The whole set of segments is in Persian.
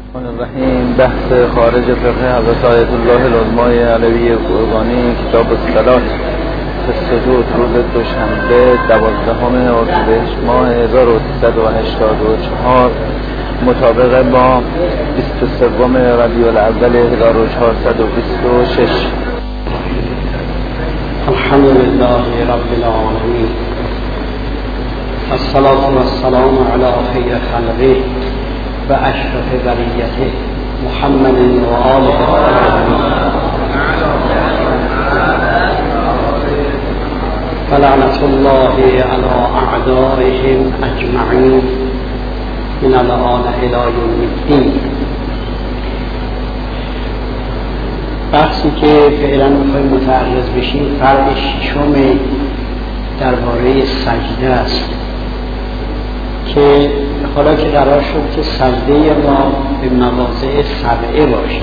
الرحیم. بحث خارج فقه حضرت آیت الله العظمای علوی قربانی، کتاب الصلات فی السجود، روز دوشنبه 12 اردیبهشت ماه 1384 مطابق با 23 ربیع الاول 1426. الحمد لله رب العالمین، الصلاة والسلام علی خیر خلقه و اشرف بریته محمد و آله فلعنة الله علی اعدائهم اجمعین من الآن الی یوم الدین. بحثی که فعلا میخوایم متعرض بشیم فرق ششم درباره سجده است که حالا که قرار شد که سجده ما به مواضع سبعه باشه.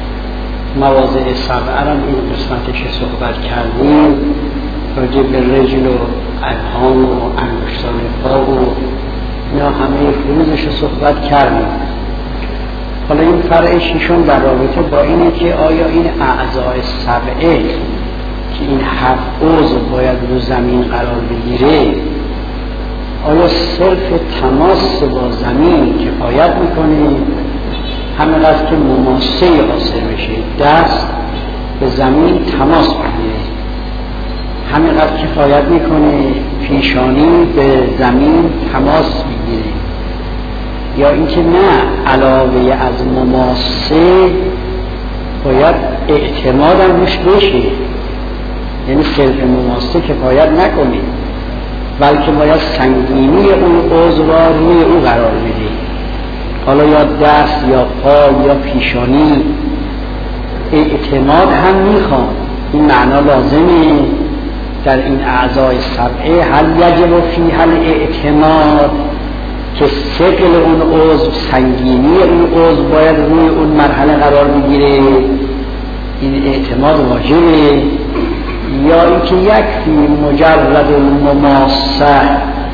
مواضع سبعه را این قسمتش صحبت کردیم، راجع به رجل و ابهام و انگشتان پا و اینا همه فروضش رو صحبت کردیم. حالا این فرع ششم در رابطه با اینه که آیا این اعضای سبعه که این 7 عضو باید رو زمین قرار بگیره، آیا صرف تماس با زمین کفایت میکنه همینقدر که مماسه حاصل بشه، دست به زمین تماس بگیره همینقدر کفایت میکنه پیشانی به زمین تماس بگیره، یا اینکه نه علاوه از مماسه باید اعتماد هم روش بشه، یعنی صرف مماسه کفایت نکنه بلکه باید سنگینی اون عضو را روی او قرار بده، حالا یا دست یا پا یا پیشانی. اعتماد هم میخوام، این معنا لازمه در این اعضای سبعه. هل یجب فیها الاعتماد، که ثقل اون عضو، سنگینی اون عضو باید روی اون مرحله قرار بگیره، این اعتماد واجبه، یا اینکه یکفی مجرد المماسه،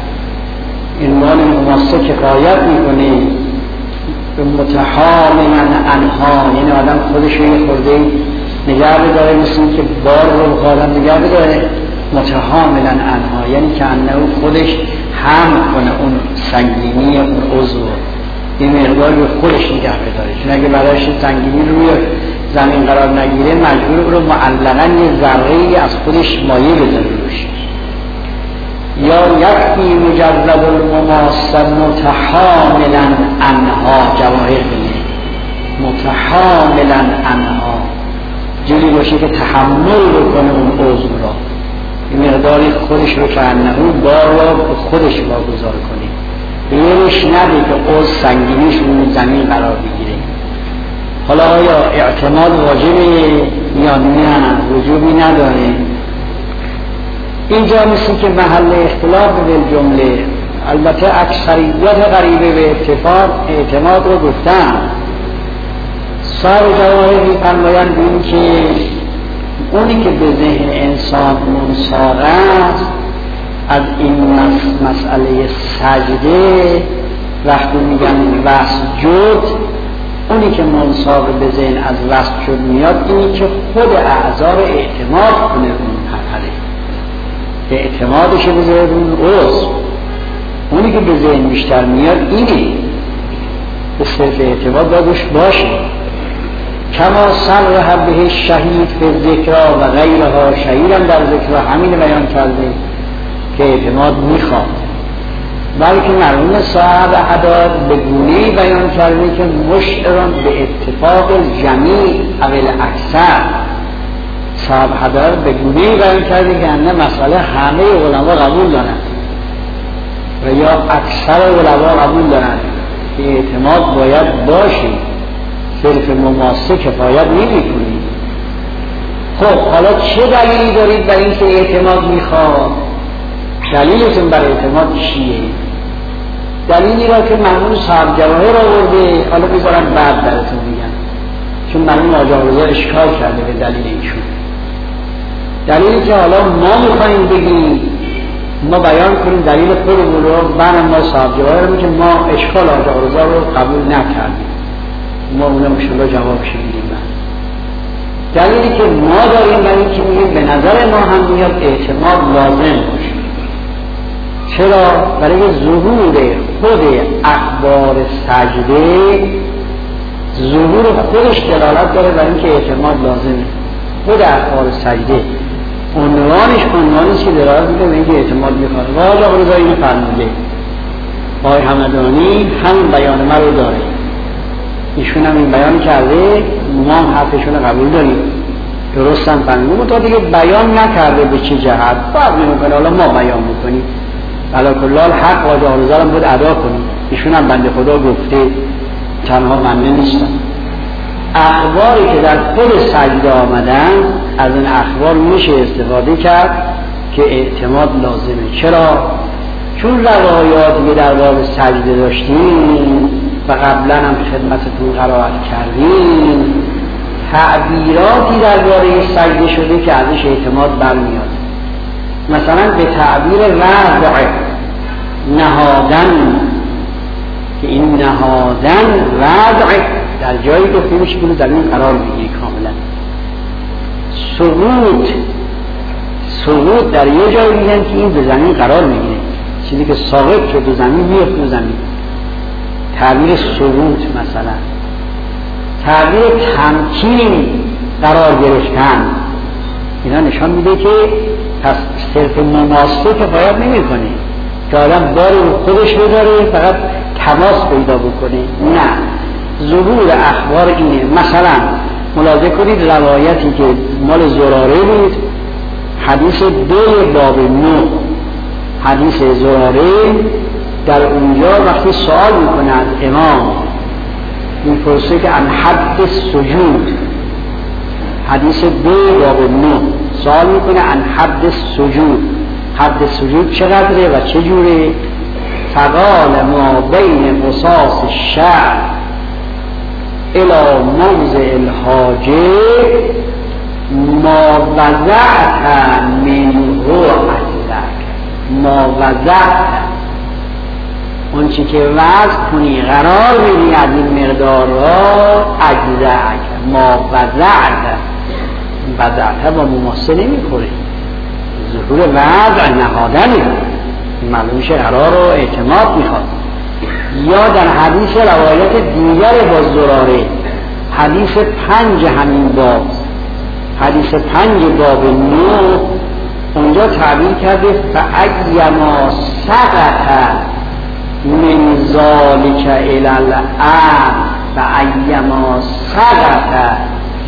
عنوان مماسه کفایت میکنه به متحاملا عنها، یعنی آدم خودش رو یه خورده نگه بداره، مثل این که بار رو آدم نگه بداره متحاملا عنها، یعنی که انه خودش هم کنه اون سنگینی اون عضو، این مقدار به خودش نگه بداره، چون اگه برایش سنگینی روی زمین قرار نگیره مجبور رو معلقاً یه ذره‌ای از خودش مایه بذاره روش. یا یکفی مجرد المماسه متحاملا عنها، جواهر بینه متحاملا عنها، جوری باشه که تحمل بکنه اون عضو را، این مقداری خودش رو که انه بار را به خودش واگذار کنه، بیرش نده که عضو سنگینیش رو زمین قرار بگیره. حالا آیا اعتماد واجبه یا نه؟ وجوبی نداره. اینجا مثل که محل اختلاف به جمله، البته اکثریت قریبه به اتفاق اعتماد رو گفتن. صاحب جواهر می‌فرمایند این که اونی که به ذهن انسان منساق است از این مسئله سجده، وقتی میگن وسجد، اونی که منساق به ذهن از وسجد میاد اینی که خود اعضا رو اعتماد کنه اون مرحله، اعتمادش به ذهن اون عضو. اونی که به ذهن بیشتر میاد اینی به صرف اعتماد باید باشه. کما صرح به شهید به ذکرها و غیرها، شهید هم در ذکرها همین بیان کرده که اعتماد میخواد، بلکه مرحوم صاحب حداد به گونه‌ای بیان کرده که مشعران به اتفاق جمیع اول اکثر. صاحب حداد به گونه‌ای بیان کرده که انه مسئله همه علما قبول دارند و یا اکثر علما قبول دارند که اعتماد باید باشه، صرف مماسه کفایت نمی‌کنه. خب حالا چه دلیلی دارید برای اینکه اعتماد میخواد؟ دلیلتون بر اعتماد چیه؟ دلیلی را که مرحوم صاحب جواهر آورده، حالا میذارم بعد براتون میگم، چون مرحوم آجاق‌رضا اشکال کرده به دلیل ایشون. دلیلی که حالا ما میخوایم بگیم، ما بیان کنیم دلیل خودمون رو، بعد ما صاحب جواهر رو که ما اشکال آجاق‌رضا رو قبول نکردیم. ما اونم انشاءالله جواب شدیم. دلیلی که ما داریم برای اینکه میگیم به نظر ما هم میاد اعتماد لازم باشه. چرا؟ برای ظهور خود اخبار سجده، ظهور خودش دلالت داره برای اینکه اعتماد لازمه. خود اخبار سجده عنوانش که دلالت میده به اینکه اعتماد میخواد. واجب آقا رضایی اینو فرموده، آقای همدانی همین بیان ما رو داره، ایشون هم این بیان کرده، ما هم حرفشون رو قبول داریم، درست هم فرموده، تا دیگه بیان نکرده به چه جهت فرق نمیکنه، حالا ما بیان میکنیم. علی کل حال حق واجب آقا رضا رو باید ادا کنیم. ایشون هم بنده خدا گفته، تنها بنده نیستن. اخباری که در خود سجده آمدن، از این اخبار میشه استفاده کرد که اعتماد لازمه. چرا؟ چون روایاتی که در باب سجده داشتیم و قبلا هم خدمتتون قرائت کردیم، تعبیراتی درباره سجده شده که ازش اعتماد برمیاد. مثلا به تعبیر وضع، نهادن، که این نهادن وضع در جایی گفته میشه که در این قرار میگیره کاملا. سقوط در یه جایی میگن که این به زمین قرار میگیره، چیزی که ساقط شد به زمین میفته به زمین. تعبیر سقوط مثلا، تعبیر تمکین، قرار گرفتن، اینا نشان میده که پس صرف مماسه کفایت نمیکنه که آدم بار خودش رو داره فقط تماس پیدا بکنه. نه، ظهور اخبار اینه. مثلا ملاحظه کنید روایتی که مال زراره بود، حدیث 2 باب 9، حدیث زراره، در اونجا وقتی سوال میکنه از امام، میپرسه که عن حد سجود، حدیث 2 باب 9 سوال میکنه عن حد سجود، حد سجود چقدره و چجوره؟ فقال ما بین قصاص الشعر الى موضع الحاجه ما وضعت منه اجزاک. ما وضعت، اون چی که وضع کنی قرار بدی از این مقدار را، اجزاک. ما وضعت با مماثله نمیخوره، ظهور وضع نهادنه، معلومش قرار و اعتماد میخواد. یا در حدیث روایت دیگر با زراره، حدیث 5 همین باب، حدیث 5 باب 9، اونجا تعبیر کرده فأیما سقط من ذالک الی الارض، فأیما سقط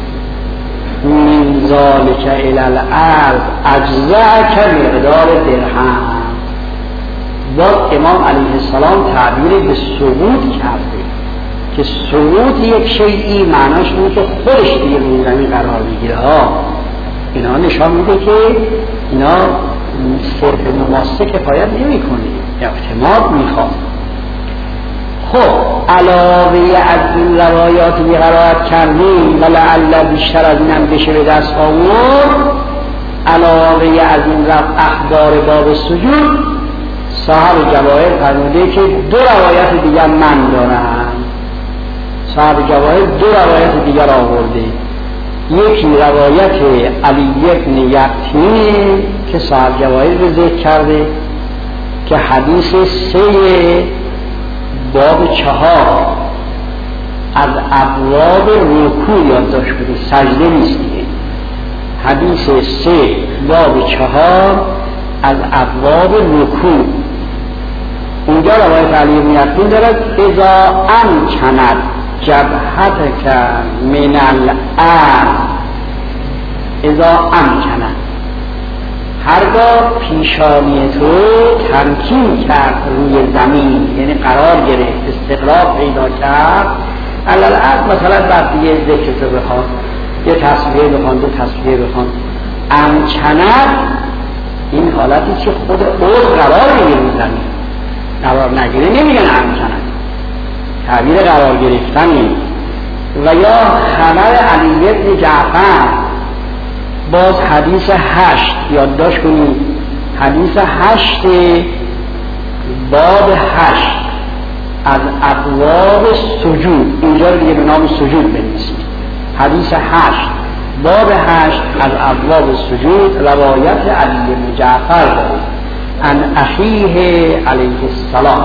من ذالک الی الارض اجزاک مقدار درهم. باز امام علیه السلام تعبیر به سقوط کرده که سقوط یک شیئی معناش اینه که خودش دیگه روی زمین قرار میگیره. اینا نشان میده که اینا صرف مماسه کفایت نمی کنه، اعتماد میخواد. خب علاوه از این روایاتی که قرائت کردیم و لعل بیشتر از اینم بشه به دست آورد، علاوه از این اخبار باب سجود، صاحب جواهر فرموده که 2 روایت دیگر من دارم. صاحب جواهر 2 روایت دیگر آورده. یکی روایت علی بن یقطین که صاحب جواهر رو ذکر کرده که حدیث 3 باب 4 از ابواب رکوع یادداشت بده، سجده نیست دیگه. حدیث 3 باب 4 از ابواب رکوع، اونجا روایت علی بن یقطین دارد اذا امکنت جبهتک من الارض، اذا امکنت، هرگاه پیشانی تو تمکین کرد روی زمین، یعنی قرار گرفت، استقرار پیدا کرد، الارض مثلا بعد یه ذکر تو بخوان، یه تصویه بخوان، 2 تصویه بخوان، امکنت این حالتی که خود عرض قرار میگیره روی زمین، قرار نگیره نمیگن امکنت، تعبیر قرار گرفتنی. و یا خبر علی بن جعفر، باز حدیث 8 یادداشت کنید، حدیث 8 باب 8 از ابواب سجود، اینجا دیگه به نام سجود بنویسید. حدیث 8 باب 8 از ابواب سجود، روایت علی بن جعفر دارد عن اخیه علیه السلام.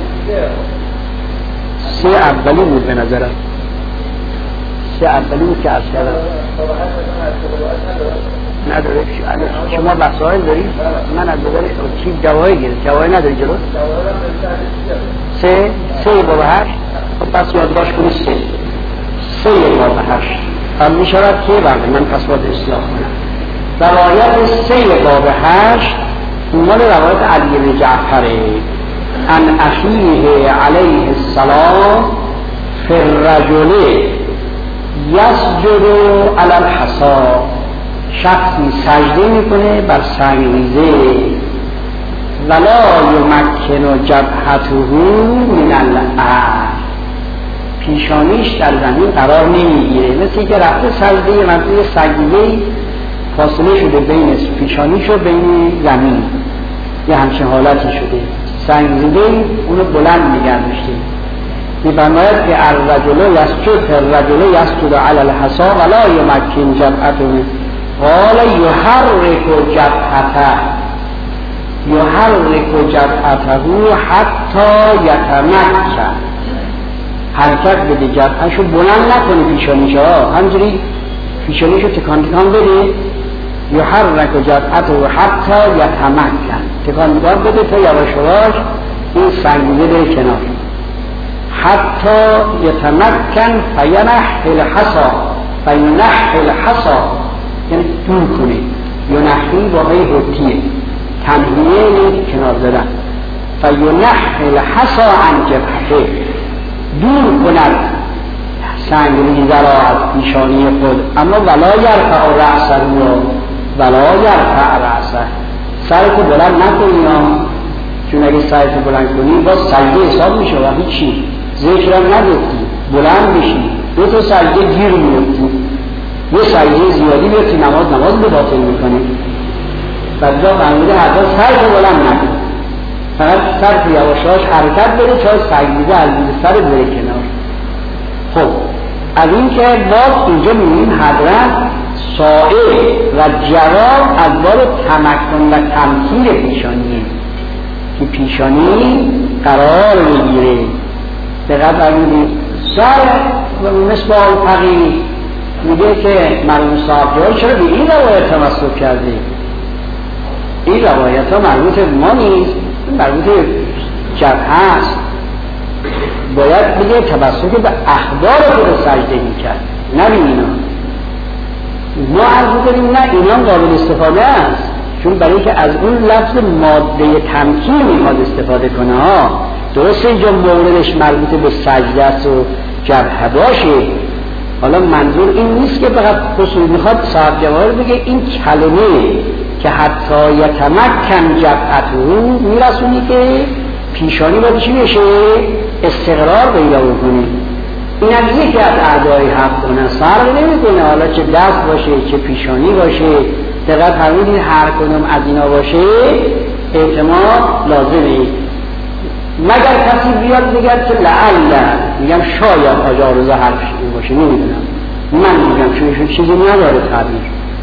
3 اولی بود به نظرم، 3 اولی بود که از کردم نداره. شما مسائل دارید؟ من از بودن چی جواهی گرد؟ جواهی نداری جلو؟ 3 باب 8. خب پس یادداشت کنید 3 باب 8 هم می شود که بله من پس باید اصلاح کنم. روایت 3 باب 8 مال روایت علی بن جعفره عن اخیه علیه السلام فی الرجل یسجد علی الحصا، شخصی سجده میکنه بر سنگریزه، ولا یمکن جبهته من الارض، پیشانیش در زمین قرار نمیگیره، مثل که رفته سجده منطقه سنگریزه فاصله شده بین پیشانیش و بین زمین، یه همچین حالتی شده، سنگریزه اونو بلند نگرداشته. می‌فرماید که الرجل یسجد علی الحصا ولا یمکن جبهته، قال یحرک جبهته حتی یتمکن، حرکت بده جبهشو بلند نکنه پیشانیشو، همجوری پیشانیشو تکان بده. یحرک جبهته حتی یتمکن، تکان بده تا یواش یواش این سنگیزه بره کنار. حتی یتمکن فینحی الحصا یعنی دور کنه، ینحی واقعی حتیه، تنحیه یعنی کنار زدن. فینحی الحصا عن جبهته، دور کند سنگریزه را از پیشانی خود، اما ولا یرفع رأسه، سرتو بلند نکنی، چون اگه سرتو بلند کنی باز سجده حساب میشه و هیچی، ذکرم نگفتی، بلند بشی، 2 سجده گیر میفتی، یه سجده زیادی بیفتی، نماز به باطل میکنی. بعدا فرموده حتی سرتو بلند نکن، فقط سرتو یواشاش حرکت بده تا سجده از سر بره کنار. خب از این که باز اینجا میبینیم حضرت سائل و جواب از باب تمکن و تمکین پیشانیه که پیشانی قرار میگیره. دقیق فرمودید سر مثبال فقیر میگه که مرحوم صاحب جواب چرا به این روایت تمسک کرده؟ این روایت ها مربوط به ما نیست، مربوط به جبهه است. باید بگه تبسک به اخبار خود سجده میکرد، نه اینا. ما عرض کنیم نه اینا قابل استفاده است، چون برای که از اون لفظ ماده تمکین میخواد استفاده کنه ها. درسته اینجا موردش مربوط به سجده است و جبهه باشه، حالا منظور این نیست که فقط خصوصی میخواد صاحب جواهر بگه این کلمه که حتی یتمکن جبهته میرسونی که پیشانی باید چی بشه؟ استقرار پیدا بکنه. این هم یکی از اعضای حق کنه، فرق نمیکنه حالا چه دست باشه چه پیشانی باشه. دقیق فرمودید هر کدوم از اینا باشه اعتماد لازمه، مگر کسی بیاد بگه که لعل، میگم شاید حاج آرزو حرفش این باشه، نمیدونم، من میگم چون چیزی نداره تعبیر.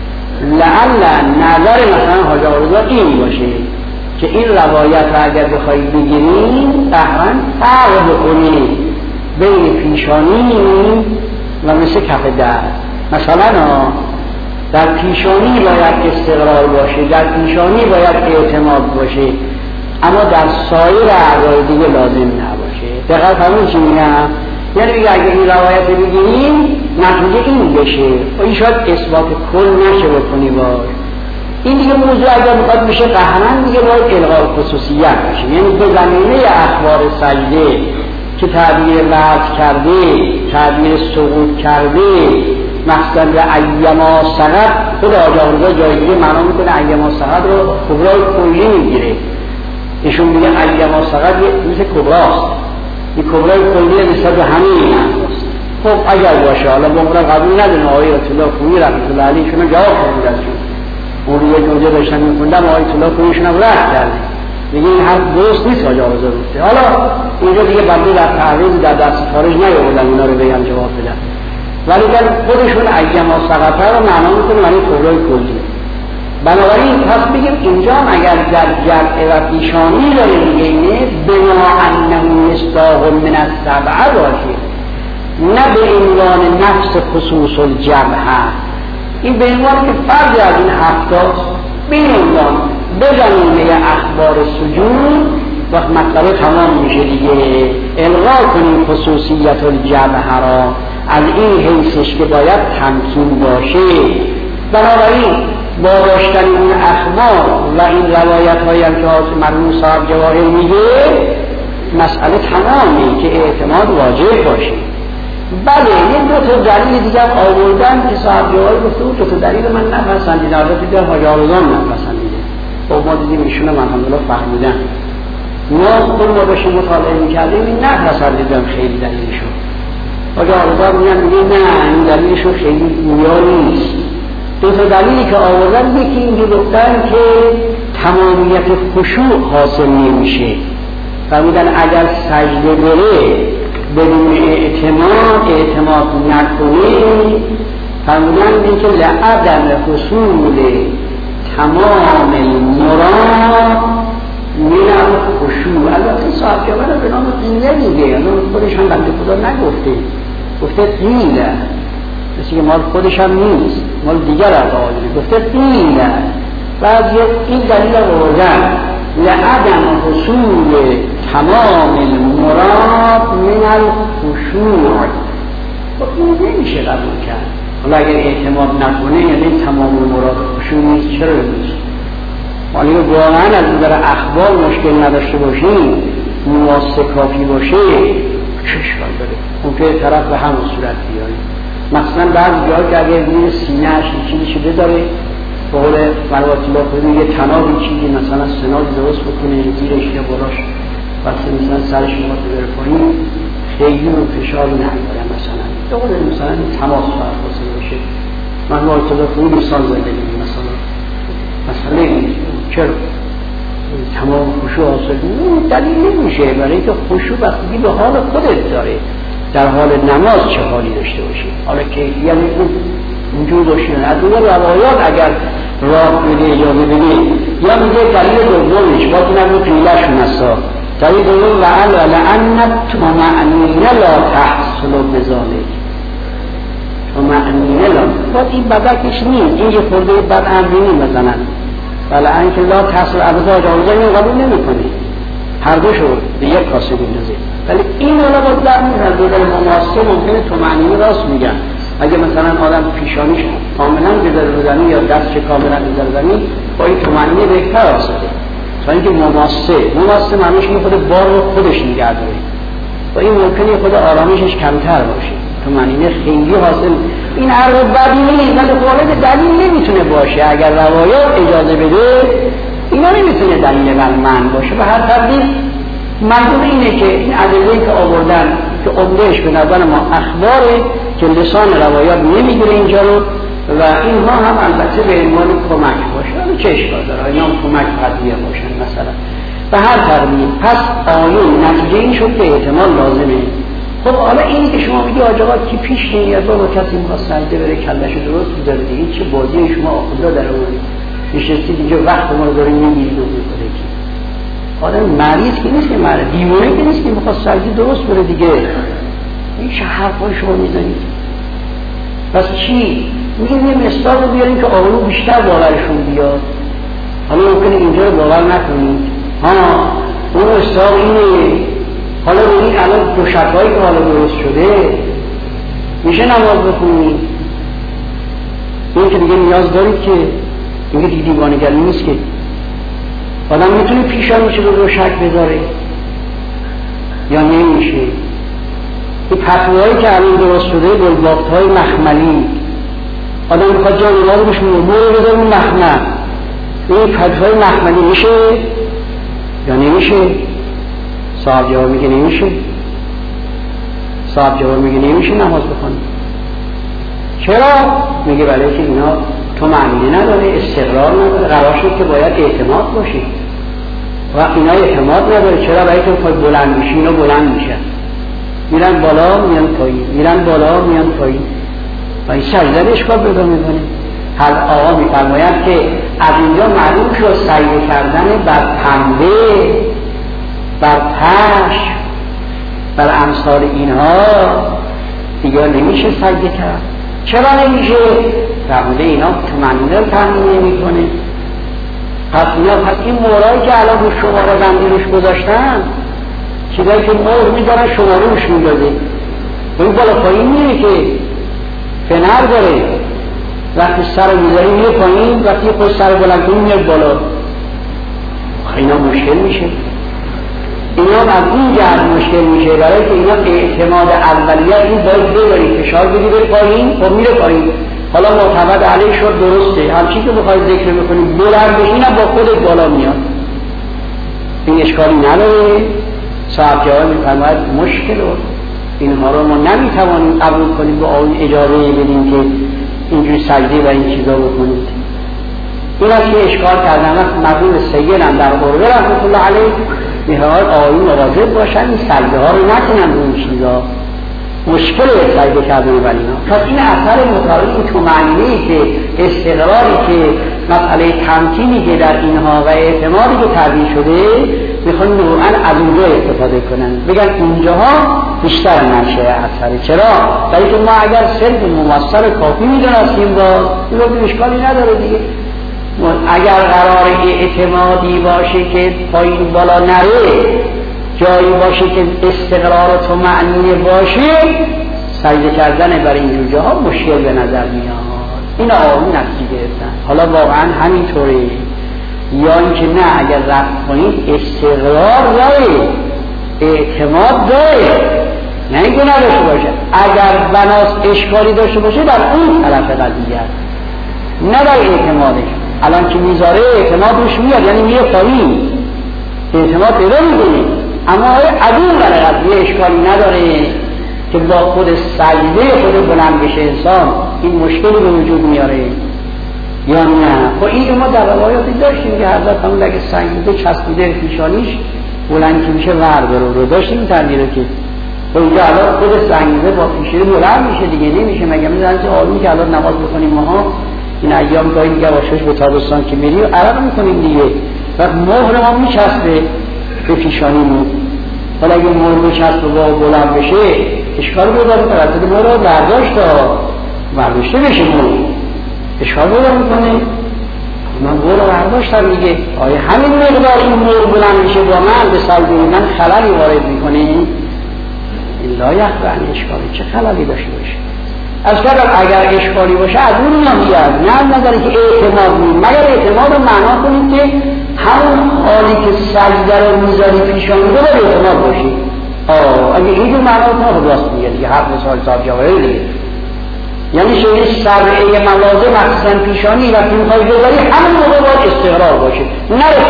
لعل نظر مثلا حاج آرزو این باشه که این روایت را اگر بخواهید بگیریم تقریبا فرق بکنید بین پیشانی و مثل کف در. مثلا در پیشانی باید استقرار باشه، در پیشانی باید اعتماد باشه، اما در سایر اعضای دیگه لازم نباشه. دقیق همون چی میگم؟ یعنی اگر این روایت بگیریم نتیجه این بشه و این شاید اثبات کل نشه بکنی باش. این دیگه موضوع اگر میخواد بشه قهرن دیگه باید الغاء خصوصیت بشه، یعنی به زمینه اخبار سجده که تعبیر وضع کرده، تعبیر سقوط کرده، مثلا ایما سقط، خود حاج آرزو جای دیگه معنا میکنه ایما سقط رو کبرای کلی میگیره، ایشون میگه ایما سقط مثل کبراست، این کبرای کلی نسبت به همه این هست. خب اگر باشه، حالا بمونم قبول ندونه آقای آیت الله خویی رحمت الله علیه شما جواب کنید ازشون، اون رو یک روزه داشتن میخوندم آیت الله خوییشون هم رد کرده، میگه این حرف درست نیست حاج آقا گفته. حالا اینجا دیگه بنده در تعریض در دست خارج نیاوردن اینا رو بگم جواب بدن، ولی در خودشون ایما سقطه رو معنا میکنه یعنی طورای کلی. بنابراین پس بگیم اینجا اگر در جمع و پیشانی داره میگه اینه بنا انه مصداق من السبعه باشه، نه به عنوان نفس خصوص الجبهه، این به عنوان که فرد از این هفتاست به عنوان بزنیم اخبار سجود وقت مطلب تمام میشه دیگه. الغا کنیم خصوصیت الجبهه را از این حیثش که باید تمکین باشه. بنابراین با داشتن این اخبار و این روایت هایی هم که مرحوم صاحب جواهر میگه مسئله تمامی که اعتماد واجب باشه. بله یه دو تا دلیل دیگه آوردن که صاحب جواهر گفته بود دو تا دلیل من نپسندیدم، البته دیگر حاج آرزان نپسندیده. خب ما دیدیم ایشون هم الحمدلله فهمیدن. ما باشیم مطالعه میکردیم این نپسندیدم خیلی دلیلشون. حاج آرزان میگه نه این دلیلشون خیلی گویا نیست. دو تا دلیلی که آوردن یکی این گفتن که تمامیت خشوع حاصل نمیشه. فرمودن اگر سجده بره بدون اعتماد نکنه، فرمودن این که لعدم حصول تمام المراد من الخشوع. البته صاحب جواب رو به نام قیله میگه، خودش هم بنده خدا نگفته، گفته قیله، مثل که مال خودش هم نیست، مال دیگر آقایی گفته قیله. بعضی این دلیل آوردن لعدم حصول تمام المراد من الخشوع. خب این نمیشه قبول کرد. حالا اگر اعتماد نکنه یعنی تمام المراد خشوع نیست، چرا نیست؟ ولی واقعا از نظر اخبار مشکل نداشته باشیم، مواسط کافی باشه، چه اشکال داره؟ اون که طرف به همون صورت بیاره. مثلا بعضی جاها که اگر روی سینه‌اش چیزی بذاره، به قول مروت الله خودی یه تنابی چیزی مثلا سنادی درست بکنه زیرش یا بالاش، وقتی مثلا سرش میخواد بره پایین خیلی رو فشار نمیاره، مثلا به قول مثلا تماس فرق حاصل باشه. مروت الله خودی مثال زده مثلا چرا تمام خشوع حاصل دلیل نمیشه، برای اینکه خشوع وقتی به حال خودت داره، در حال نماز چه حالی داشته باشه، حالا کیفیت وجود باشه. از اون روایات اگر راه بده یا ببینه یا میگه دلیل دومش باید نگو قیله‌شون هستا. دلیل دوم لأن طمأنینه لا تحصل بذالک، طمأنینه لا باید این بدکش نیست، این یه خورده بد امری نیست مثلا، ولی اینکه لا تحصل ابدا جاوزه این قبول نمی کنه، هر دو شو به یک کاسه بندازه. ولی این حالا باید در نظر مناسب ممکنه طمأنینه راست میگن. اگه مثلا آدم پیشانیش کاملا بذارزنی یا دستش کاملا بذارزنی با این طمأنینه بهتر آسده تا اینکه مماسه معنیش این خود بار رو خودش نگه داره و این ممکنه خود آرامشش کمتر باشه، طمأنینه خیلی حاصل. این عرض بدی نیست ولی خالد دلیل نمیتونه باشه. اگر روایات اجازه بده اینا نمیتونه دلیل من باشه. و هر تردید منظور اینه که این ادله که آوردن که عمدهش به نظر ما اخباره که لسان روایات نمیگیره اینجا رو و اینها هم البته به عنوان کمک باشه، چه اشکال داره اینا هم کمک قضیه باشن مثلا. به هر تردید پس آیون نتیجه این شد که احتمال لازمه. خب حالا اینی که شما میگی آجاقا کی پیش نمیاد با کسی میخواد سجده بره کلهشو درست بذاره دیگه، چه بازی شما آخوزا در اونی نشستید اینجا وقت ما رو داره نمیگید و میکنه که آدم مریض که نیست که مریض دیوانه که نیست که میخواد سجده درست بره دیگه. این چه حرفای شما میزنید؟ پس چی؟ میگیم یه مصداق رو بیاریم که آقلو بیشتر باورشون بیاد. حالا ممکنه اینجا رو باور نکنید، اون مصداق اینه. حالا ببینید الان دو شکایی که حالا درست شده میشه نماز بخونید. این که دیگه نیاز دارید که دیگه دیوانه‌گری نیست که آدم میتونه پیشانیش رو شک بذاره یا نمیشه. این پتوهایی که الان درست شده گلبافت‌های مخملی آدم میخواد جا نماز رو بشونه برو بذاره اون مخمل، این پتوهای مخملی میشه یا نمیشه؟ صاحب جواب میگه نمیشه. صاحب جواب میگه نمیشه نماز بخونی. چرا؟ میگه برای که اینا طمأنینه نداره، استقرار نداره، قرار شد که باید اعتماد باشه. و اینا اعتماد نداره. چرا؟ برای که پای بلند میشه، اینا بلند میشن، میرن بالا میان پایین، میرن بالا میان پایین و این سجده اشکال پیدا میکنه. هر آقا میفرماید که از اینجا معلوم شد سجده کردن بر پنبه، بر پشم، بر امثال اینها دیگه نمیشه سجده کرد. چرا نمیشه؟ فرموده اینا طمأنینه رو تامین نمیکنه. پس این مهرهایی که الان رو شماره بندی روش گذاشتن، چیزایی که مهر میدارن شماره روش میداده، این بالا پایین میره که فنر داره، وقتی سر میذاری میره پایین، وقتی خود سر بلند کنی میاد بالا. اینا مشکل میشه. اینا از این جهت مشکل میشه برای که اینا اعتماد اولیت این باید ببری فشار بدی بری پایین، خب میره پایین. حالا معتمد علیه شد درسته، همچی که بخواید ذکر میکنی بلند بشی نه با خودت بالا میاد، این اشکالی نداره. صاحب جواب میفرماید مشکل اینها رو ما نمیتوانیم قبول کنیم با آن اجازه بدیم که اینجور سجده و این چیزا بکنید. این است که اشکال کردن. مظلوم سیدم در قربه رحمت الله علیه میخواد آیین مواظب باشن این سجده ها رو نکنن اون چیزا، مشکل سجده کردن ولی اینا. پس این اثر مطابق این طمأنینه‌ای که استقراری که مسئله تمکینی که در اینها و اعتمادی که تبیین شده میخوان نوعاً از اونجا استفاده کنن، بگن اونجاها بیشتر نشه اثر. چرا؟ برای که ما اگر صرف ممثل کافی میدونستیم با این اشکالی نداره دیگه. اگر قرار اعتمادی باشه که پایین بالا نره، جایی باشه که استقرار و طمأنینه باشه، سجده کردن برای این جاها مشکل به نظر میاد. این آقایون نتیجه گرفتن. حالا واقعا همینطوره یا اینکه نه اگر رفت کنید استقرار داره، اعتماد داره، نه اینکه نداشته باشه. اگر بناس اشکالی داشته باشه در اون طرف قضیه، نه در اعتمادش. الان که میذاره اعتماد روش میاد، یعنی میره پایین، اعتماد پیدا میکنه. اما از اون قضیه اشکالی نداره که با خود سجده خود بلند بشه انسان، این مشکلی به وجود میاره یا نه. خب این ما در روایاتی داشتیم که حضرت همون اگه سجده چسبیده پیشانیش بلند که میشه ورداره رو داشتیم تردیره که اونجا الان خود سجده با پیشانی بلند میشه دیگه، نمیشه. مگه میدونن که آدمی که الان نماز بکنیم ماها این ایام گاهی دیگه واشش به تابستان که میری عرق میکنیم دیگه و مهر ما میچسبه به پیشانیمون. حالا اگه مهر بچسبه و بلند بشه اشکال پیدا میکنه. البته مهر رو برداشته بشه مهر اشکال پیدا میکنه. من مهر رو برداشتم دیگه، آیا همین مقدار این مهر بلند میشه با من به سجده من خللی وارد میکنه؟ الا یخبرنی اشکالی چه خللی داشته باشه. از کردم اگر اشکالی باشه از اون نمیاد، نه نظری که اعتماد مید. مگر اعتماد رو معنا کنید که همون حالی که سجده رو میذاری پیشانی رو باید اعتماد باشی. اگه اینجور معنا رو خود راست میگه دیگه، حق مثال صاحب جواهر دیگه، یعنی شویه سرعه موازه مخصوصا پیشانی وقتی میخوای بذاری همون موقع باید استقرار باشه، نره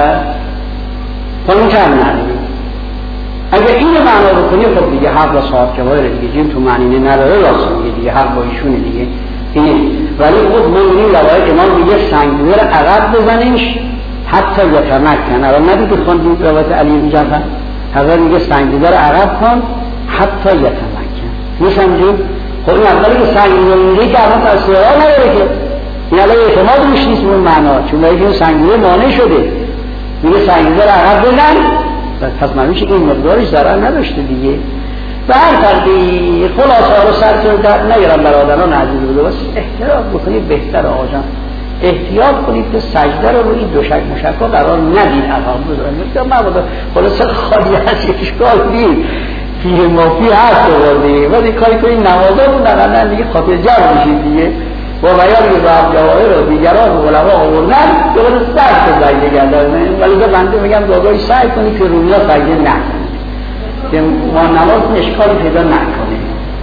پایین‌تر نره. اگر این معنا رو کنی خب دیگه حق و صاحب جواهر دیگه، جیم تو معنی نداره، راست میگه دیگه، حق با ایشونه دیگه اینه. ولی خود ما این روایت امام میگه سنگدوی رو عقب بزنیش حتی یتمکن. الان ندید خوندیم روایت علی بن جعفر، حضرت میگه سنگدوی رو عقب کن حتی یتمکن. می‌فهمید؟ خب این اولی که سنگدوی میگه که الان استقرار نداره که این الان اعتماد روش نیست به معنا، چون این سنگدوی مانع شده. میگه سنگدوی رو عقب بزن، پس معنیش این مقدارش ضرر نداشته دیگه. و هر فردی خلاصه رو سر در نگرم برادران عزیز بوده، بس احتیاط بکنید بهتر آجان، احتیاط کنید که سجده رو روی دوشک مشکا قرار ندید. الان بذارم مبادا خلاصه خالی هست اشکال نیست، فیه مافی هست دوارده و این کاری کنید نمازه رو نقلن دیگه خاطر جمع میشید دیگه. با بیانی که صاحب جواهر و دیگران و علما آوردن دوباره سخت سجده کردن. ولی بنده میگم داداش سعی کنید که رویا سجده نکنید که ما نماز اشکالی پیدا نکنه.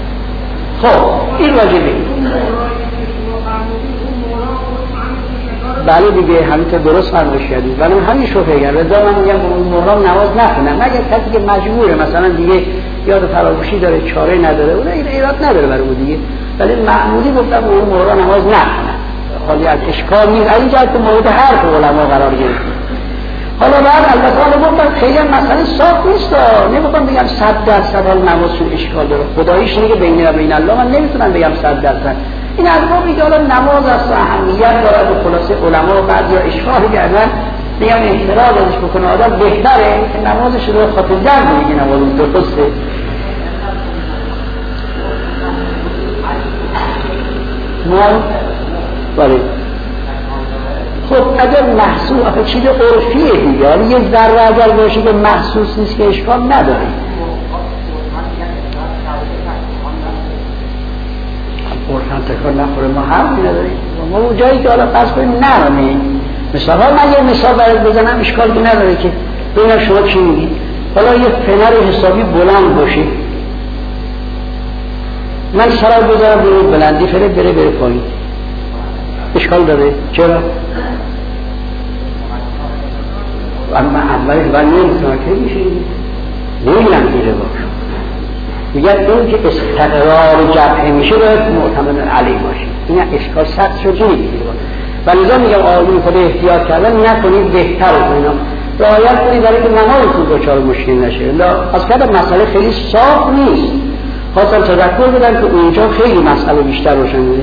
خب این واجبه. بله دیگه همینطور درست فرمایش کردید. ولی همین شوخی کرد. رضا من میگم اون محرم نماز نخونن مگر کسی که مجبوره، مثلا دیگه یاد فراموشی داره، چاره نداره، اون این ایراد نداره برای اون دیگه. ولی معمولی گفتم اون محرم نماز نخونن. خالی از اشکال نیست. از اینجا که مورد حرف علما قرار گرفت. حالا بعد البته حالا گفتم خیلی مسئله صاف نیست، نمیخوام بگم 100% حال نمازشون اشکال داره، خداییش اینه که بین و بین الله من نمیتونم بگم 100%. این حرفا میگه حالا نماز است و اهمیت داره و خلاصه علما و بعضیا اشکال کردن میگن اعتراض ازش بکنه آدم بهتره که نمازش رو خاطر جمع میگه نماز درسته. بله خب اگر محسوس آخه چیز عرفیه دیگه، یه ذره اگر باشه که محسوس نیست که اشکال نداره. قرآن تکرار نخوره ما حرفی نداریم، ما اون جایی که حالا فرض کنیم نرمیم. مثلا من یه مثال برات بزنم اشکال که نداره که ببینم شما چی میگید. حالا یه فنر حسابی بلند باشه، من سرا بذارم روی بلندی فره بره پایین، اشکال داره؟ چرا؟ اما اولش باید نمیتونم که میشه نمیدونم دیره باشه، میگن این که استقرار جبهه میشه باید معتمد علی باشه. این اشکال سخت شد نمیدونی و لذا میگم آقایون خود احتیاط کردن نکنید، بهتر کنید رعایت کنید برای که نمازتون دچار مشکل نشه. از کردم مسئله خیلی صاف نیست، خواستم تذکر بدم که اونجا خیلی مسئله بیشتر روشن میشه.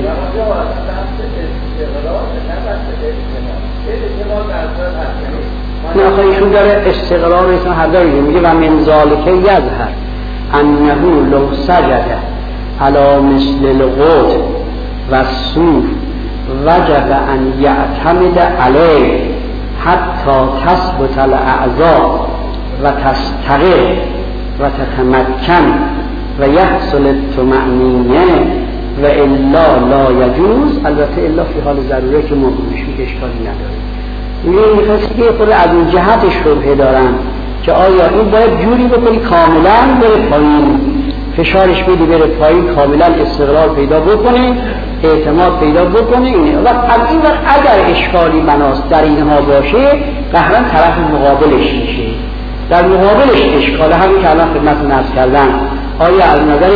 نه آخه ایشون داره استقرار ایشون هر داری میگه و من ذالک یظهر انه لو سجد علی مثل القط و الصوف وجب ان یعتمد علیه حتی تثبت الاعضاء و تستقر و تتمکن و یحصل الطمأنینه و الا لا یجوز. البته الا فی حال ضروره که موضوعش اشکالی نداره. میخواستی که خود از اون جهت شبهه دارن که آیا این باید جوری بکنی کاملا بره پایین، فشارش بدی بره پایین، کاملا استقرار پیدا بکنه، اعتماد پیدا بکنه. اینه و از این وقت اگر اشکالی مناست در اینها باشه قهرن طرف مقابلش میشه. در مقابلش اشکال همین که الان خدمتتون عرض کردم، آیا از نظر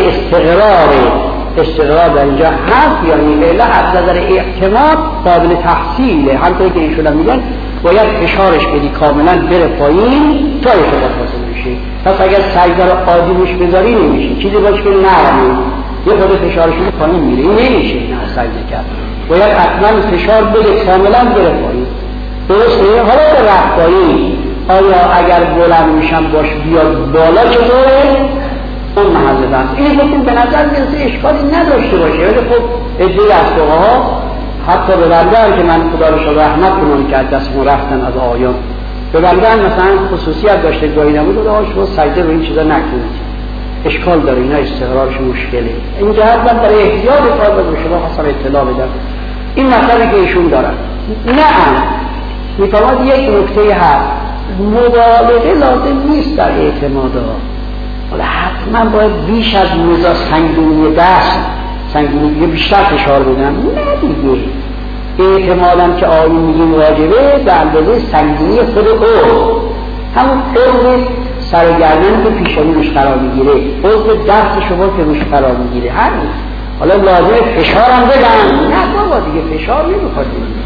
استقرار در اینجا هست یا نه؟ از نظر اعتماد قابل تحصیله، همونطوری که ایشون میگن باید فشارش بدی کاملا بره پایین تا ارتباط حاصل بشه. پس اگر سجده رو عادی روش بذاری نمیشه، چیزی باشه که نرمه یه خود فشارش رو پایین میره، این نمیشه نه سجده کرد. باید حتما فشار بده کاملا بره پایین. درسته؟ حالا به رفت پایین آیا اگر بلند میشم باش بیاد بالا چطوره؟ اون محل بحث. این گفتیم به نظر میرسه اشکالی نداشته باشه، ولی خب ادعای از فقها حتی به بنده‌ام که من خدا رو رحمت کنم که از دستمون رفتن از آیان، به بنده‌ام مثلا خصوصیت داشته گاهی نبود و شما سجده رو این چیزا نکنید، اشکال داره، اینا استقرارش مشکله. این جهت من برای احتیاط کار به شما خواستم اطلاع بدم این مسئله که ایشون دارن. نه میتواند یک نکته هست، مبالغه لازم نیست در اعتمادها. حالا حتما باید بیش از میزان سنگینی دست سنگینی بیشتر فشار بدن، نه دیگه. اعتمادم که آیون میگیم واجبه به اندازه سنگینی خود او، همون عضو سرگردن که پیشانی روش قرار میگیره، عضو دست شما که روش قرار میگیره، همین. حالا لازمه فشارم بدن؟ نه بابا دیگه فشار نمیخواد،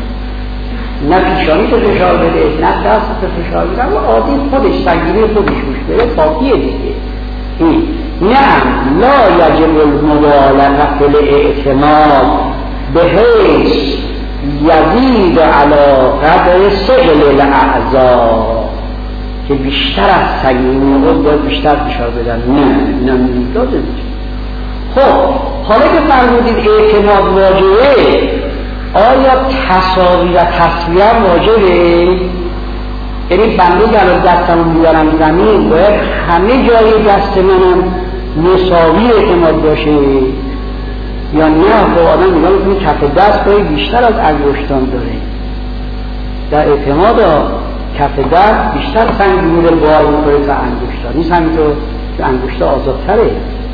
نه پیشانی تو فشار بده نه دست تو فشار بده، و عادی خودش سنگینی خودش روش بره کافیه دیگه. نه لا یجب المبالغه فی الاعتماد بحیث یزید علی قدر ثقل الاعضاء، که بیشتر از سنگینی خود باید بیشتر فشار بدن. نه لازم نیست. خب حالا که فرمودید اعتماد واجبه، آیا تساوی و تسویه واجبه؟ یعنی بنده در دستم بیارم زمین باید همه جای دست منم مساوی اعتماد باشه یا نه؟ خب آدم میگم این کف دست باید بیشتر از انگشتان داره. در اعتماد کف دست بیشتر سنگینی رو بار میکنه تا انگشتان، نیست همینطور که انگشتا آزادتره.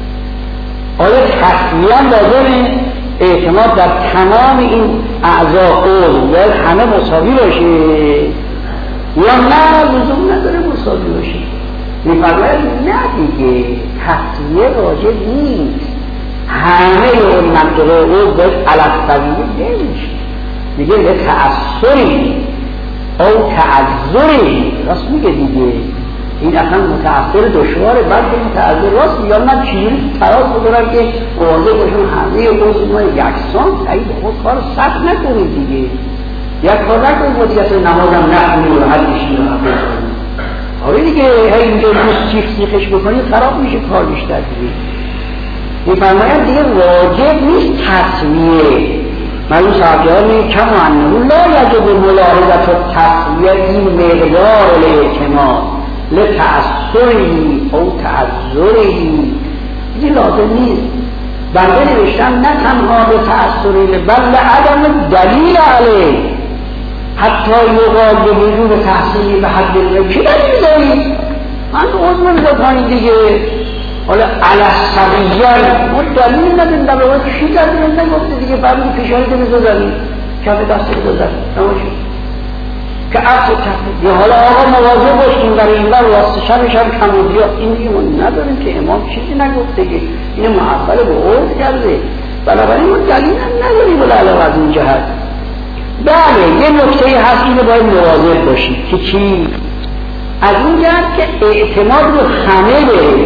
آیا تسویه هم لازمه؟ اعتماد در تمام این اعضا باید همه مساوی باشه یا نه لزوم نداره مساوی باشه؟ میفرماید نه دیگه، تسویه واجب نیست، همه اون منطقه او باید علف طبیعی نمیشه. میگه به تأثری او تعذری، راست میگه دیگه، این اصلا متأثر دشواره، بلکه متأثر راست یا من چیزی تراز بکنم که واضح باشون همه عضو ما یکسان، ای بابا کار سخت نکنید دیگه، یک کار نکنید با دیگه اصلا نمازم نخونی و حد میشید و حد بکنید. آره دیگه اینجا روز چیخ سیخش بکنید خراب میشه کار بیشتر دیگه. میفرماید دیگه واجب نیست تصویه، معلوم صاحبیان کم و انه لا یجب ملاحظت و تصویه این مقدار الاعتماد لتأثری او تعذری، این لازم نیست. بنده نوشتم نه تنها به تأثری بل لعدم دلیل علیه، حتی یقال به وجود تحصیلی به حد علم چی دلیل دارید؟ من عضو میدونم دیگه، حالا علصبیگر ما دلیل ندیم در واقع چی دلیل نگفته دیگه، فرمون پیشانیده بزدنی کف دسته بزدنی نماشید که اصل تحصیل یا حالا آقا مواظب باشیم برای این بر واسه شبش هم کمودی ها، این دیگه ما نداریم که امام چیزی نگفته که این محفل به عرض کرده، بنابراین ما دلیل نداریم ولی علاوه از این جهت. بله یه نکته هست اینو باید مواظب باشید که چی؟ از این جهت که اعتماد رو همه بره،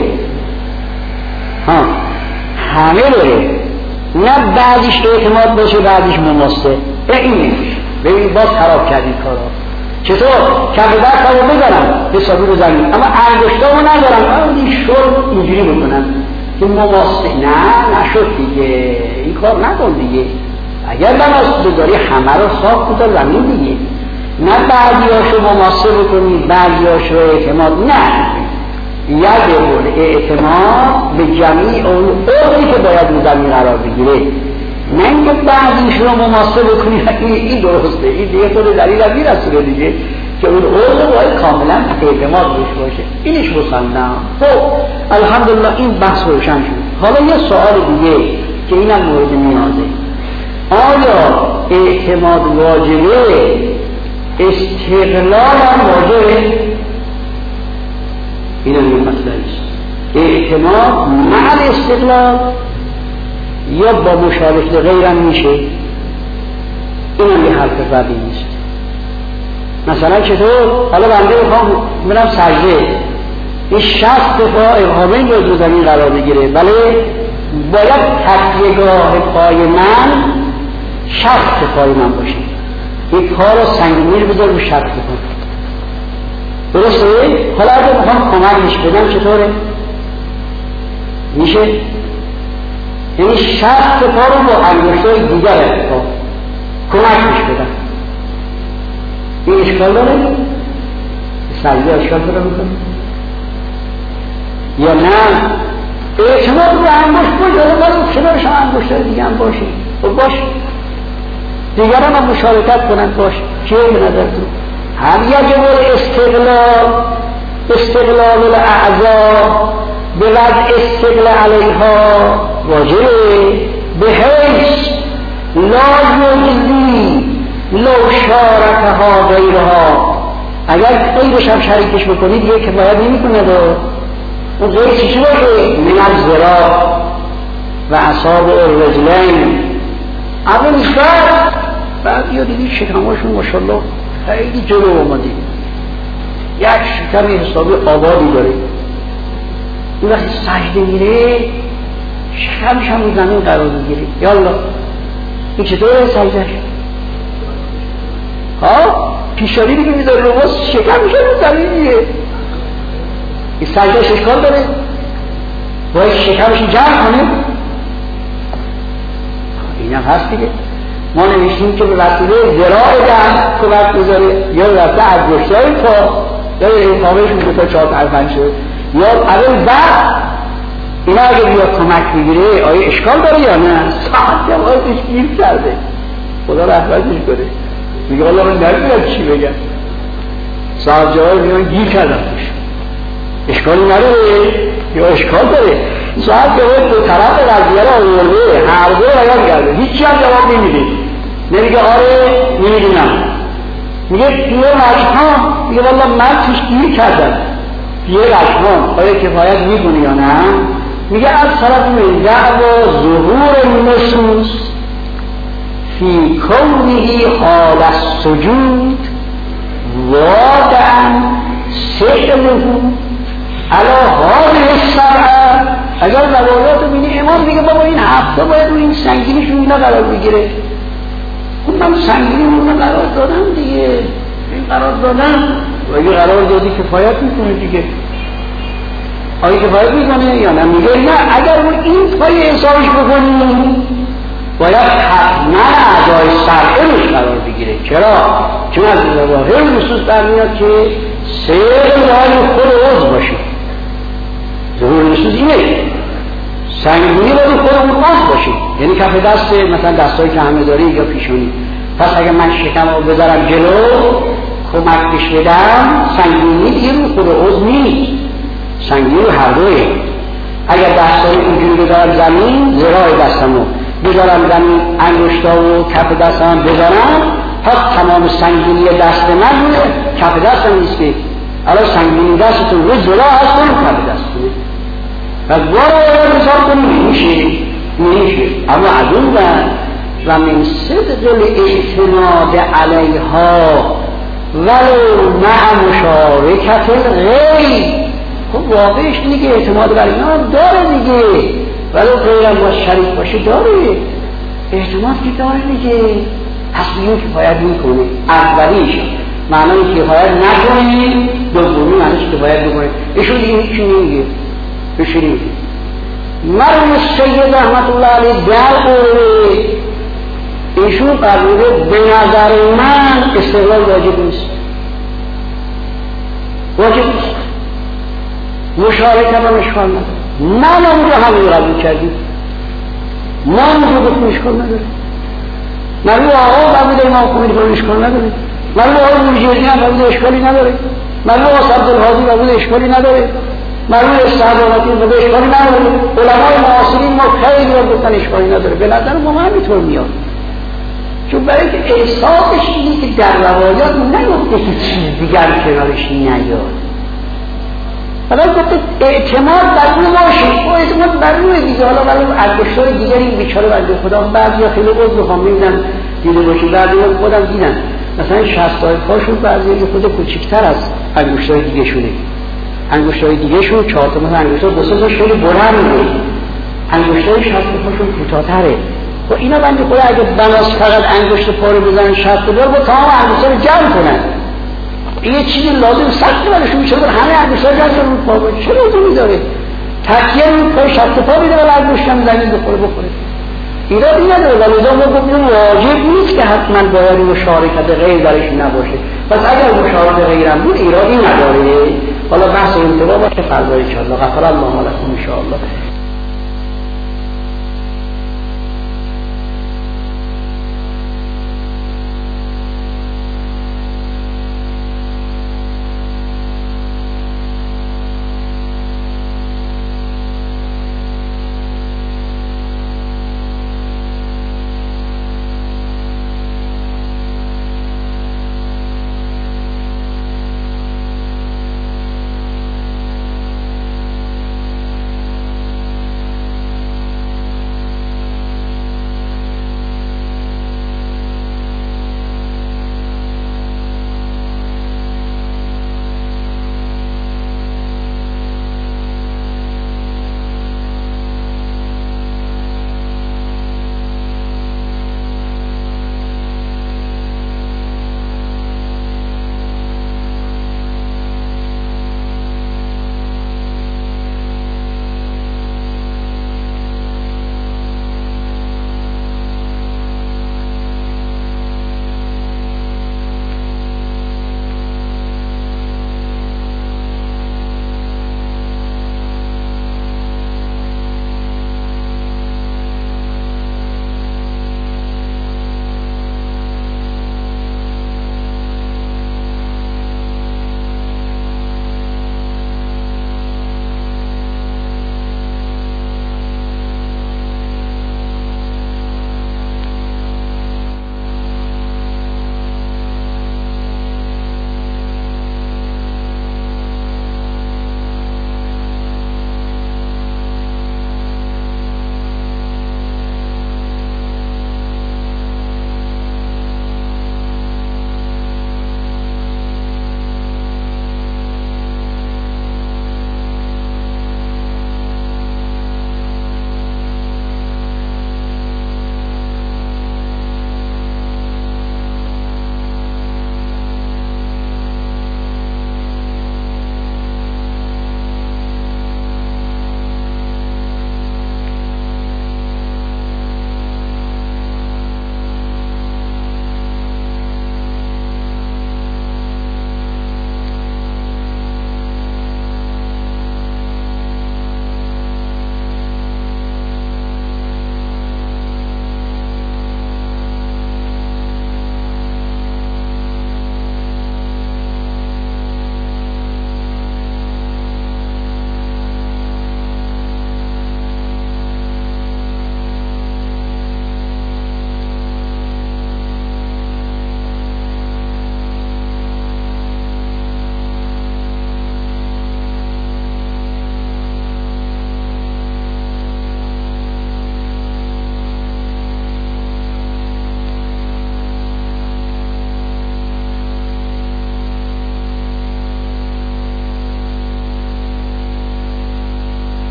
همه بره، نه بعدش اعتماد باشه بعدش مماسه، این نمیشه. ببینید باز خراب کردید کارا. چطور؟ کم در کارو بذارم حسابی رو زمین، اما انگشتامو ندارم اون شرب اینجوری بکنم که مماسه، نه نشد دیگه، این کار نکن دیگه. اگر نماز بذاری همه رو صاف بذار زمین دیگه، نه بعضیاشو مماسه بکنی بعضیاشو اعتماد، نه یه اعتماد به جمعی اون عضوی که باید رو زمین قرار بگیره، نه اینکه بعضیش رو مماسه بکنی این درسته، این دیگه تو دلیل هم میرسونه دیگه که اون عضو باید کاملا اعتماد روش باشه، اینش مسلم. خب الحمدلله این بحث روشن شد. حالا یه سوال دیگه که اینم مورد نیازه، آیا اعتماد واجبه؟ استقلال هم واجبه؟ این هم یه مطلبیست. اعتماد مع الاستقلال یا با مشارکت غیرم میشه؟ این هم یه حرف بدی نیست. مثلا چطور؟ حالا بنده بخوام منم سجده این 60 دفعه اقامه جز زمین قرار بگیره، بله باید تکیهگاه پای من 60 پای من باشه، یک کار سنگینی بذار رو 60 بکن، درسته؟ حالا اگه بخوام کمکش بدم چطوره؟ میشه؟ یعنی 60 پا رو با انگشتای دیگر اتفاق کمکش بدم، این اشکال داره؟ سریع اشکال داره میکنه؟ یا نه اعتماد رو انگشت باشه، حالا باید کنارش انگشتای دیگه هم باشه، خب باشه دیگران هم مشارکت کنند، باشه چیه به نظرتون؟ هم یجب استقلال الاعضا به وضع استقلال علیها واجبه، به حیث لا یجزی لو شارکها غیرها، اگر غیرش هم شریکش بکنید یه که باید نمی کند اون غیر چیزی باشه من الذراع و اصابع الرجلین. اول بعد یا دیدید شکماشون ماشاءالله خیلی جلو اومدی، یک شکم حسابی آبادی داره، این وقتی سجده میره شکمش هم رو زمین قرار میگیره، یالله این چطوره سجدهش؟ پیشانی دیگه میذاره رو باز شکمش هم رو زمین میگیره، این سجدهش اشکال داره؟ باید شکمش جمع کنه؟ این هم هست دیگه. ما نوشتیم که به وسیله ذراع دم کمک بذاره، یا به وسیله انگشتای پا، یا اقامهشون 2 تا 4 تا 5 شد، یا اول بعد اینا اگه بیا کمک بگیره آیا اشکال داره یا نه؟ ساعت جوازش گیر کرده، خدا رحمتش کنه، میگه والله من نمیدونم چی بگم، ساعت جواز میگن گیر کردم توش، اشکالی نداره یا اشکال داره؟ ساعت جواز دو طرف قضیه را آورده، هر دو بیان کرده، هیچی هم جواب نمیده، نمیگه آره نمیدونم، میگه توی رجحان، میگه والله من توش گیر کردم، توی رجحان آیا کفایت میکنه یا نه؟ میگه از طرف مزدع و ظهور نصوص فی کونه حال السجود وادعا سحره علا هذه السبعه. اگر روایات رو بینی امام میگه بابا این هفته باید رو این سنگینیشون اینا قرار بگیره. من سنگینی اون قرار دادم دیگه، این قرار دادم و اگه قرار دادی کفایت میکنه دیگه. آیا کفایت میکنه یا نه؟ میگه نه، اگر اون این پای حسابش بکنی باید حتما اعضای سرعه روش قرار بگیره. چرا؟ چون از ظواهر نصوص در میاد که سیر رای خود عضو باشه. ظهور نصوص اینه سنگینی باید خود اون عضو باشه، یعنی کف دست مثلا دستایی که همه داری یا پیشونی. پس اگر من شکم رو بذارم جلو کمکش بدم سنگینی دیگه رو خود عضو نیست، سنگینی رو هر دوه. اگر دستایی اینجوری بذارم زمین ذراع دستمو بذارم زمین انگشتا و کف دستم بذارم پس تمام سنگینی دست من روی کف دستم نیست که الان سنگینی دستتون روی ذراع هست کنم کف دستتون پس بارا بذار کنیم میشه. اما از اون و من صدق الاعتماد علیها ولو مع مشارکت الغیر. خب واقعش اینه که اعتماد بر اینا داره دیگه، ولو غیرم باز شریک باشه داره اعتماد که داره دیگه. پس بیون کفایت میکنه. اولیش معنی کفایت نکنه، دومی معنیش کفایت میکنه. ایشون دیگه هیچی نمیگه بشینیم. مرحوم سید رحمت الله علیه در قوله ایشون قبوله به نظر من استقلال واجب نیست، واجب نیست، مشارکت هم اشکال نداره. من اونجا همین قبول کردیم، ما اونجا گفتیم اشکال نداره. مرحوم آقا قبول امام خمینی قبول اشکال نداره، مرحوم آقا بوجردی هم قبول اشکالی نداره، مرحوم آقا عبدالهادی قبول اشکالی نداره، مرحوم استعداداتی قبول اشکالی نداره. علمای معاصرین ما خیلی رو گفتن اشکالی نداره. به نظر ما همینطور میاد، چون برای که احساسش اینه که در روایات نگفته که چیز دیگر کنارش نیاد، حالا گفته اعتماد بر اون باشه. و اعتماد بر اون دیگه. حالا برای ارگشتار دیگر این بیچاره بنده خدا بعضی ها خیلی عضو بخوام میدن دیده باشه، بعضی ها خودم دیدن مثلا شستای پاشون بعضی ها خود کوچکتر از انگشتای دیگه شونه، انگشتای دیگه شون 4 تا مثلا انگشتای بسازش خیلی بلنده، انگشتای شست پاشون کوتاه‌تره. و اینا بنده خدا اگه بناس فقط انگشت پا رو بزنن 60 بار با تمام انگشتا رو جمع کنن، یه چیزی لازم سخت براشون میشه که همه انگشتا جمع کنن پا باشه. چه لازمی داره؟ تکیه رو پای 60 پا میده ولی انگشت هم زمین بخوره. ایرادی نداره. ولی لازم ما گفتیم واجب نیست که حتما باید مشارکت غیر درش نباشه. پس اگر مشارکت غیر هم بود ایرادی نداره. حالا بحث انتباه باشه فردا ان شاء الله. غفر الله لكم ان شاء الله.